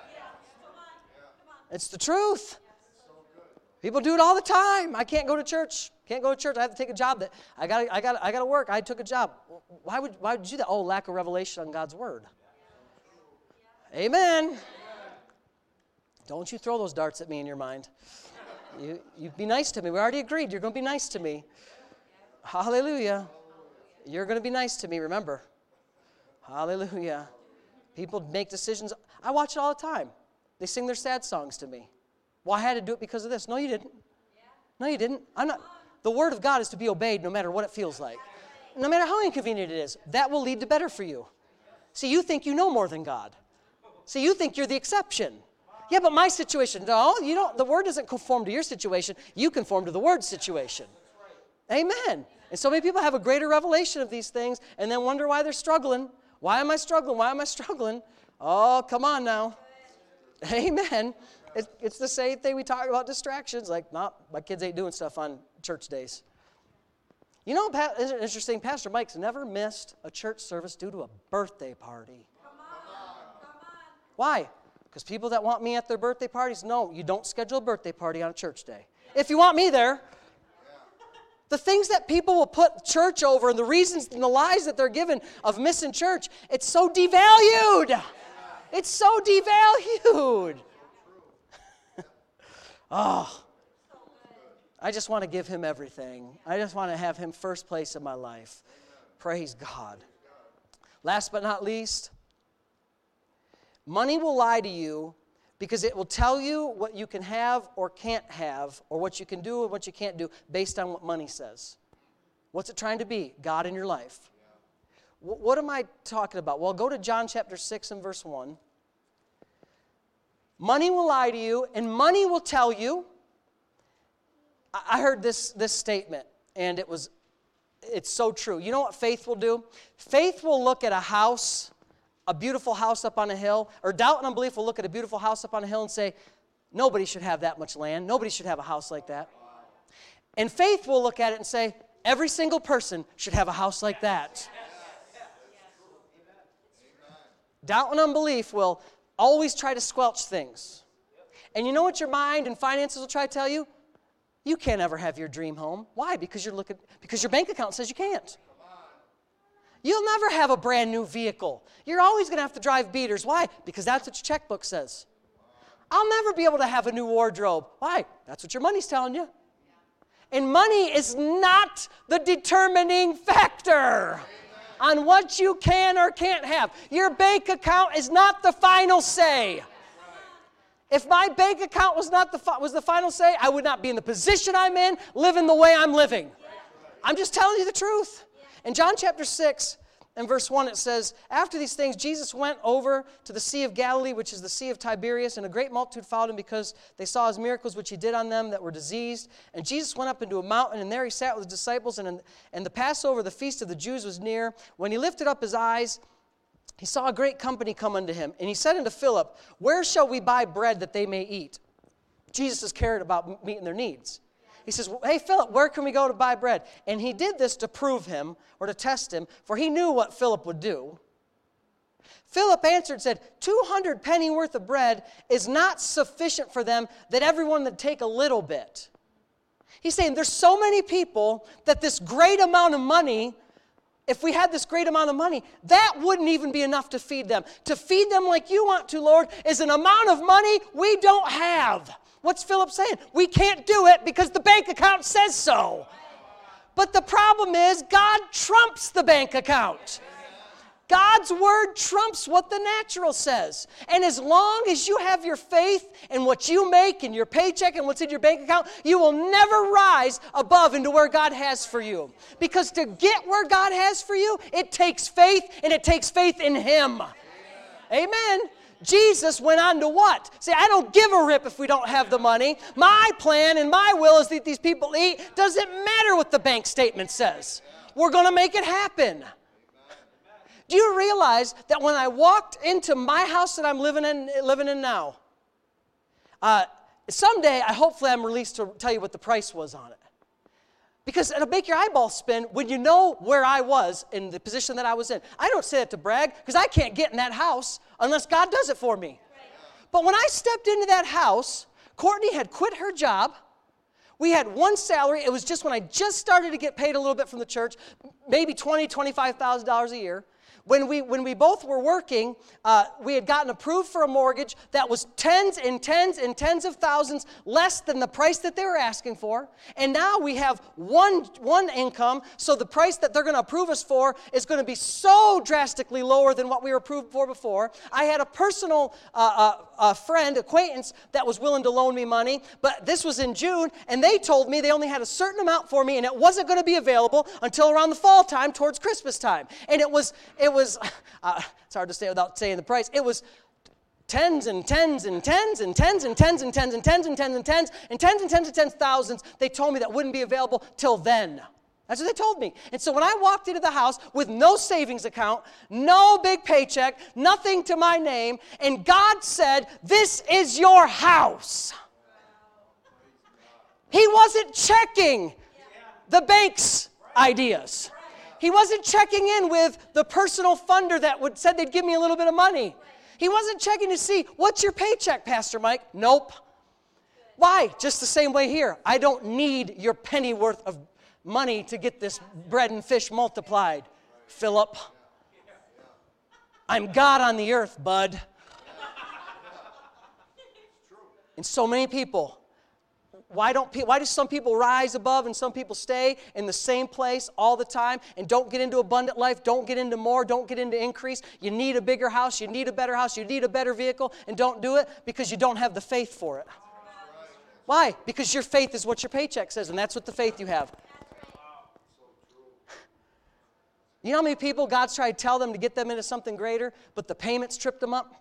It's the truth. People do it all the time. I can't go to church. Can't go to church. I have to take a job that I got. I got. I got to work. I took a job. Why would? Why would you do that? Oh, lack of revelation on God's word. Amen. Don't you throw those darts at me in your mind. You you be nice to me. We already agreed. You're going to be nice to me. Hallelujah. You're going to be nice to me, remember. Hallelujah. People make decisions. I watch it all the time. They sing their sad songs to me. Well, I had to do it because of this. No, you didn't. No, you didn't. I'm not. The Word of God is to be obeyed no matter what it feels like. No matter how inconvenient it is. That will lead to better for you. See, you think you know more than God. See, you think you're the exception. Yeah, but my situation. No, you don't. The Word doesn't conform to your situation. You conform to the Word's situation. Amen. And so many people have a greater revelation of these things and then wonder why they're struggling. Why am I struggling? Why am I struggling? Oh, come on now. Amen. It's, it's the same thing we talk about distractions. Like, no, my kids ain't doing stuff on church days. You know, isn't it interesting? Pastor Mike's never missed a church service due to a birthday party. Come on. Come on. Why? Because people that want me at their birthday parties, no, you don't schedule a birthday party on a church day. If you want me there. The things that people will put church over and the reasons and the lies that they're given of missing church, it's so devalued. It's so devalued. Oh, I just want to give Him everything. I just want to have Him first place in my life. Praise God. Last but not least, money will lie to you because it will tell you what you can have or can't have, or what you can do and what you can't do, based on what money says. What's it trying to be? God in your life. W- what am I talking about? Well, go to John chapter six and verse one. Money will lie to you, and money will tell you. I, I heard this, this statement, and it was, it's so true. You know what faith will do? Faith will look at a house, a beautiful house up on a hill, or doubt and unbelief will look at a beautiful house up on a hill and say, nobody should have that much land. Nobody should have a house like that. And faith will look at it and say, every single person should have a house like that. Doubt and unbelief will always try to squelch things. And you know what your mind and finances will try to tell you? You can't ever have your dream home. Why? Because you're looking, because your bank account says you can't. You'll never have a brand new vehicle. You're always going to have to drive beaters. Why? Because that's what your checkbook says. I'll never be able to have a new wardrobe. Why? That's what your money's telling you. And money is not the determining factor on what you can or can't have. Your bank account is not the final say. If my bank account was not the was the final say, I would not be in the position I'm in, living the way I'm living. I'm just telling you the truth. In John chapter six and verse one, it says, after these things, Jesus went over to the Sea of Galilee, which is the Sea of Tiberias, and a great multitude followed Him because they saw His miracles, which He did on them that were diseased. And Jesus went up into a mountain, and there He sat with His disciples, and, and the Passover, the feast of the Jews, was near. When He lifted up His eyes, He saw a great company come unto Him. And He said unto Philip, where shall we buy bread that they may eat? Jesus is cared about meeting their needs. He says, hey, Philip, where can we go to buy bread? And he did this to prove him or to test him, for he knew what Philip would do. Philip answered and said, two hundred penny worth of bread is not sufficient for them, that everyone would take a little bit. He's saying there's so many people that this great amount of money, if we had this great amount of money, that wouldn't even be enough to feed them. To feed them like you want to, Lord, is an amount of money we don't have. What's Philip saying? We can't do it because the bank account says so. But the problem is God trumps the bank account. God's word trumps what the natural says. And as long as you have your faith in what you make and your paycheck and what's in your bank account, you will never rise above into where God has for you. Because to get where God has for you, it takes faith, and it takes faith in Him. Amen. Amen. Jesus went on to what? Say, I don't give a rip if we don't have the money. My plan and my will is that these people eat. Doesn't matter what the bank statement says. We're going to make it happen. Do you realize that when I walked into my house that I'm living in, living in now, uh, someday, I hopefully I'm released to tell you what the price was on it. Because it'll make your eyeballs spin when you know where I was in the position that I was in. I don't say that to brag, because I can't get in that house unless God does it for me. But when I stepped into that house, Courtney had quit her job. We had one salary. It was just when I just started to get paid a little bit from the church, maybe twenty thousand dollars, twenty-five thousand dollars a year. When we, when we both were working, uh, we had gotten approved for a mortgage that was tens and tens and tens of thousands less than the price that they were asking for. And now we have one, one income, so the price that they're going to approve us for is going to be so drastically lower than what we were approved for before. I had a personal uh, uh, uh, friend, acquaintance, that was willing to loan me money, but this was in June, and they told me they only had a certain amount for me, and it wasn't going to be available until around the fall time, towards Christmas time. And it was... It was, uh, it's hard to say without saying the price, it was tens and tens and tens and tens and tens and tens and tens and tens and tens and tens and tens and tens thousands. They told me that wouldn't be available till then. That's what they told me. And so when I walked into the house with no savings account, no big paycheck, nothing to my name, and God said, this is your house. He wasn't checking the bank's ideas. He wasn't checking in with the personal funder that would said they'd give me a little bit of money. He wasn't checking to see, what's your paycheck, Pastor Mike? Nope. Why? Just the same way here. I don't need your penny worth of money to get this bread and fish multiplied, Philip. I'm God on the earth, bud. And so many people, Why don't why do some people rise above and some people stay in the same place all the time and don't get into abundant life, don't get into more, don't get into increase? You need a bigger house, you need a better house, you need a better vehicle, and don't do it because you don't have the faith for it. Why? Because your faith is what your paycheck says, and that's what the faith you have. You know how many people God's tried to tell them to get them into something greater, but the payments tripped them up?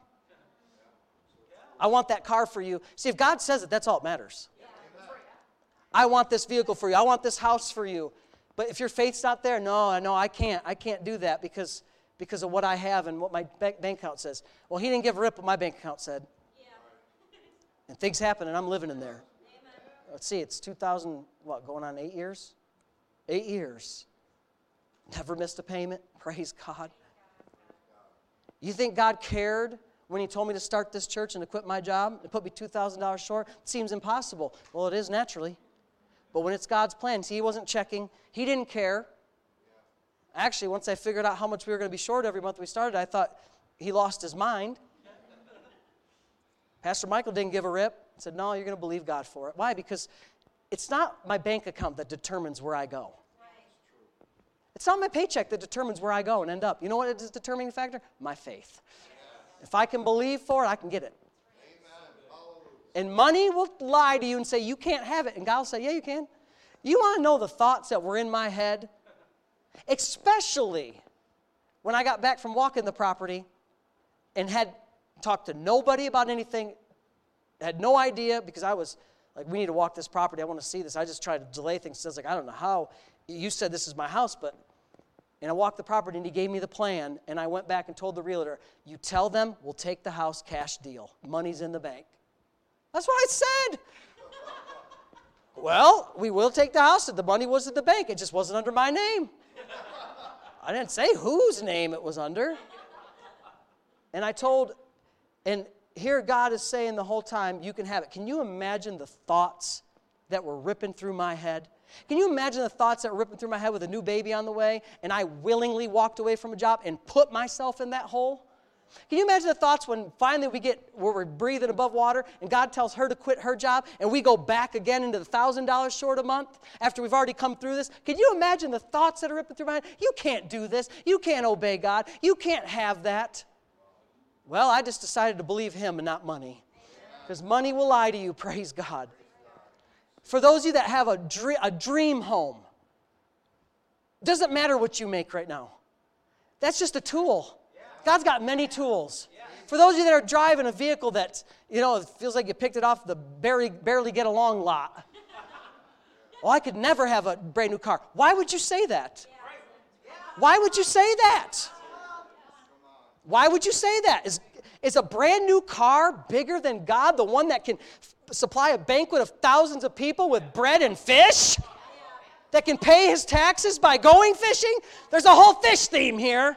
I want that car for you. See, if God says it, that's all that matters. I want this vehicle for you. I want this house for you. But if your faith's not there, no, no, I can't. I can't do that because, because of what I have and what my bank account says. Well, he didn't give a rip what my bank account said. Yeah. And things happen, and I'm living in there. Amen. Let's see, it's two thousand, what, going on eight years? Eight years. Never missed a payment. Praise God. You think God cared when he told me to start this church and to quit my job and put me two thousand dollars short? It seems impossible. Well, it is naturally. But when it's God's plan, see, he wasn't checking. He didn't care. Actually, once I figured out how much we were going to be short every month we started, I thought he lost his mind. Pastor Michael didn't give a rip. He said, no, you're going to believe God for it. Why? Because it's not my bank account that determines where I go. It's not my paycheck that determines where I go and end up. You know what is the determining factor? My faith. If I can believe for it, I can get it. And money will lie to you and say, you can't have it. And God will say, yeah, you can. You want to know the thoughts that were in my head? Especially when I got back from walking the property and had talked to nobody about anything, had no idea, because I was like, we need to walk this property. I want to see this. I just tried to delay things. So I was like, I don't know how. You said this is my house, but... And I walked the property, and he gave me the plan, and I went back and told the realtor, you tell them we'll take the house cash deal. Money's in the bank. That's what I said. Well, we will take the house if the money was at the bank. It just wasn't under my name. I didn't say whose name it was under. And I told, and here God is saying the whole time, you can have it. Can you imagine the thoughts that were ripping through my head? Can you imagine the thoughts that were ripping through my head with a new baby on the way, and I willingly walked away from a job and put myself in that hole? Can you imagine the thoughts when finally we get where we're breathing above water and God tells her to quit her job and we go back again into the one thousand dollars short a month after we've already come through this? Can you imagine the thoughts that are ripping through my head? You can't do this. You can't obey God. You can't have that. Well, I just decided to believe Him and not money, because money will lie to you, praise God. For those of you that have a dream, a dream home, doesn't matter what you make right now. That's just a tool. God's got many tools. For those of you that are driving a vehicle that, you know, it feels like you picked it off the barely, barely get along lot. Well, I could never have a brand new car. Why would you say that? Why would you say that? Why would you say that? Is, is a brand new car bigger than God, the one that can supply a banquet of thousands of people with bread and fish? That can pay His taxes by going fishing? There's a whole fish theme here.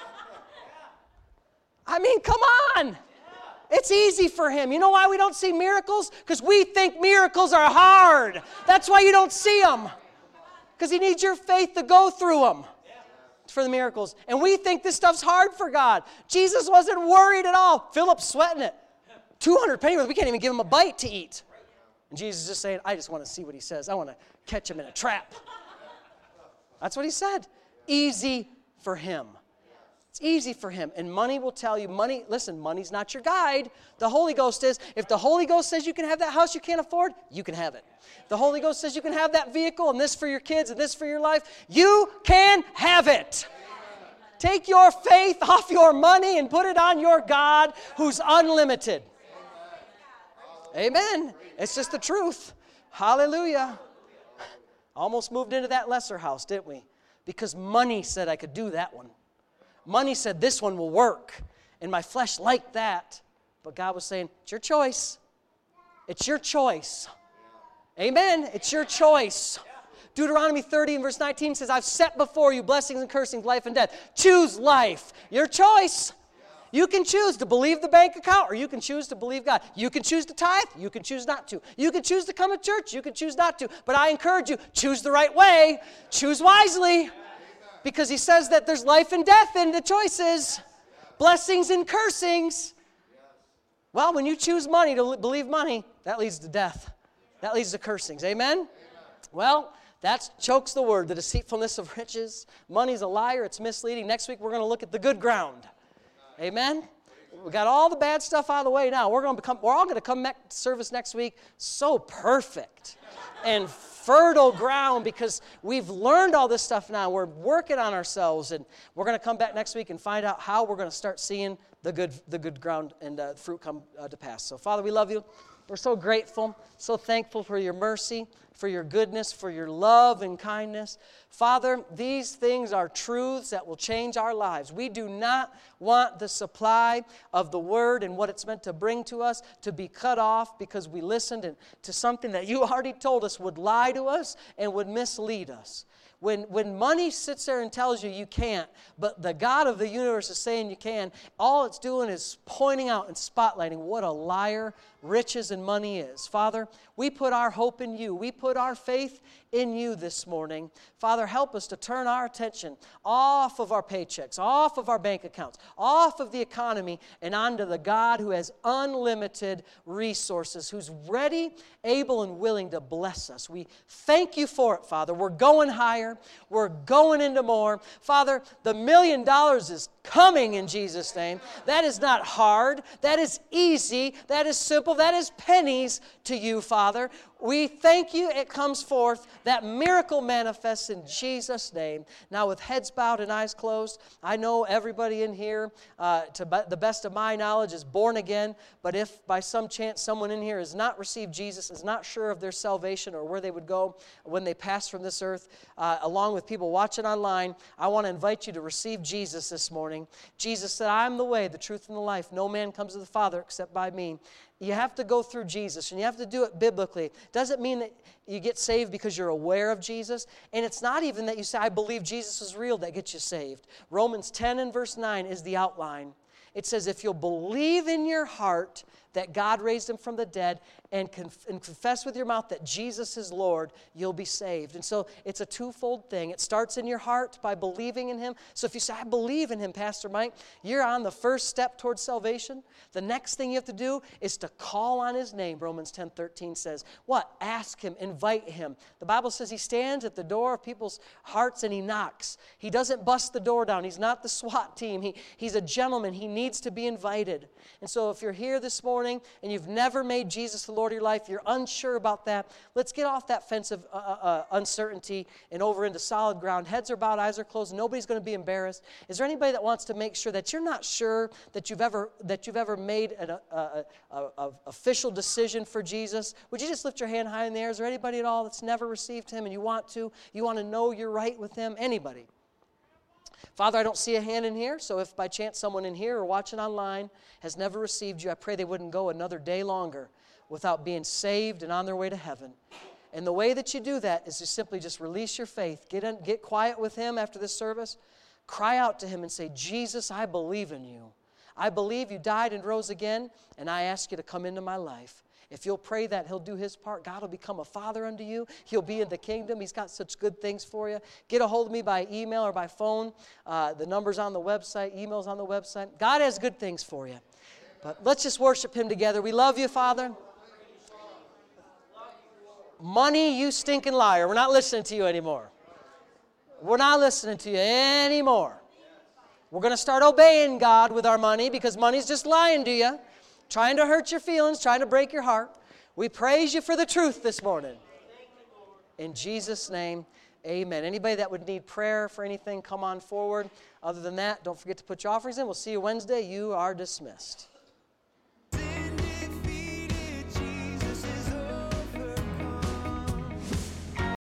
I mean, come on. It's easy for Him. You know why we don't see miracles? Because we think miracles are hard. That's why you don't see them. Because He needs your faith to go through them for the miracles. And we think this stuff's hard for God. Jesus wasn't worried at all. Philip's sweating it. two hundred pennyworth, we can't even give Him a bite to eat. And Jesus is just saying, I just want to see what He says. I want to catch Him in a trap. That's what He said. Easy for Him. It's easy for Him. And money will tell you, money, listen, money's not your guide. The Holy Ghost is. If the Holy Ghost says you can have that house you can't afford, you can have it. The Holy Ghost says you can have that vehicle and this for your kids and this for your life, you can have it. Take your faith off your money and put it on your God who's unlimited. Amen. It's just the truth. Hallelujah. Almost moved into that lesser house, didn't we? Because money said I could do that one. Money said this one will work. And my flesh liked that. But God was saying, it's your choice. It's your choice. Amen. It's your choice. Deuteronomy thirty and verse nineteen says, I've set before you blessings and cursings, life and death. Choose life. Your choice. You can choose to believe the bank account, or you can choose to believe God. You can choose to tithe. You can choose not to. You can choose to come to church. You can choose not to. But I encourage you, choose the right way. Choose wisely. Because He says that there's life and death in the choices. Blessings and cursings. Well, when you choose money to believe money, that leads to death. That leads to cursings. Amen? Well, that chokes the word, the deceitfulness of riches. Money's a liar. It's misleading. Next week, we're going to look at the good ground. Amen? We got all the bad stuff out of the way now. We're going to become, we're all going to come back to service next week so perfect and fertile ground, because we've learned all this stuff now. We're working on ourselves, and we're going to come back next week and find out how we're going to start seeing the good, the good ground and uh, fruit come uh, to pass. So, Father, we love you. We're so grateful, so thankful for your mercy, for your goodness, for your love and kindness. Father, these things are truths that will change our lives. We do not want the supply of the Word and what it's meant to bring to us to be cut off because we listened to something that you already told us would lie to us and would mislead us. When, when money sits there and tells you you can't, but the God of the universe is saying you can, all it's doing is pointing out and spotlighting what a liar riches and money is. Father, we put our hope in you. We put our faith in you this morning. Father, help us to turn our attention off of our paychecks, off of our bank accounts, off of the economy, and onto the God who has unlimited resources, who's ready, able, and willing to bless us. We thank you for it, Father. We're going higher. We're going into more. Father, the million dollars is coming in Jesus' name. That is not hard. That is easy. That is simple. That is pennies to you, Father. We thank you it comes forth. That miracle manifests in Jesus' name. Now, with heads bowed and eyes closed, I know everybody in here, uh, to be, the best of my knowledge, is born again. But if by some chance someone in here has not received Jesus, is not sure of their salvation or where they would go when they pass from this earth, uh, along with people watching online, I want to invite you to receive Jesus this morning. Jesus said, I am the way, the truth, and the life. No man comes to the Father except by me. you have to go through Jesus, and you have to do it biblically. Doesn't mean that you get saved because you're aware of Jesus, and it's not even that you say, I believe Jesus is real, that gets you saved. Romans ten and verse nine is the outline. It says, if you'll believe in your heart that God raised him from the dead and, conf- and confess with your mouth that Jesus is Lord, you'll be saved. And so it's a twofold thing. It starts in your heart by believing in him. So if you say, I believe in him, Pastor Mike, you're on the first step towards salvation. The next thing you have to do is to call on his name, Romans ten thirteen says. What? Ask him, invite him. The Bible says he stands at the door of people's hearts and he knocks. He doesn't bust the door down. He's not the SWAT team. He, he's a gentleman. He needs to be invited. And so if you're here this morning and you've never made Jesus the Lord of your life, you're unsure about that, let's get off that fence of uh, uh, uncertainty and over into solid ground. Heads are bowed, eyes are closed. Nobody's going to be embarrassed. Is there anybody that wants to make sure that you're not sure that you've ever that you've ever made an a, a, a, a official decision for Jesus? Would you just lift your hand high in the air? Is there anybody at all that's never received him and you want to? You want to know you're right with him? Anybody? Father, I don't see a hand in here, so if by chance someone in here or watching online has never received you, I pray they wouldn't go another day longer without being saved and on their way to heaven. And the way that you do that is to simply just release your faith. Get in, get quiet with him after this service. Cry out to him and say, Jesus, I believe in you. I believe you died and rose again, and I ask you to come into my life. If you'll pray that, he'll do his part. God will become a father unto you. He'll be in the kingdom. He's got such good things for you. Get a hold of me by email or by phone. Uh, the number's on the website. Email's on the website. God has good things for you. But let's just worship him together. We love you, Father. Money, you stinking liar. We're not listening to you anymore. We're not listening to you anymore. We're going to start obeying God with our money because money's just lying to you, trying to hurt your feelings, trying to break your heart. We praise you for the truth this morning. In Jesus' name, amen. Anybody that would need prayer for anything, come on forward. Other than that, don't forget to put your offerings in. We'll see you Wednesday. You are dismissed.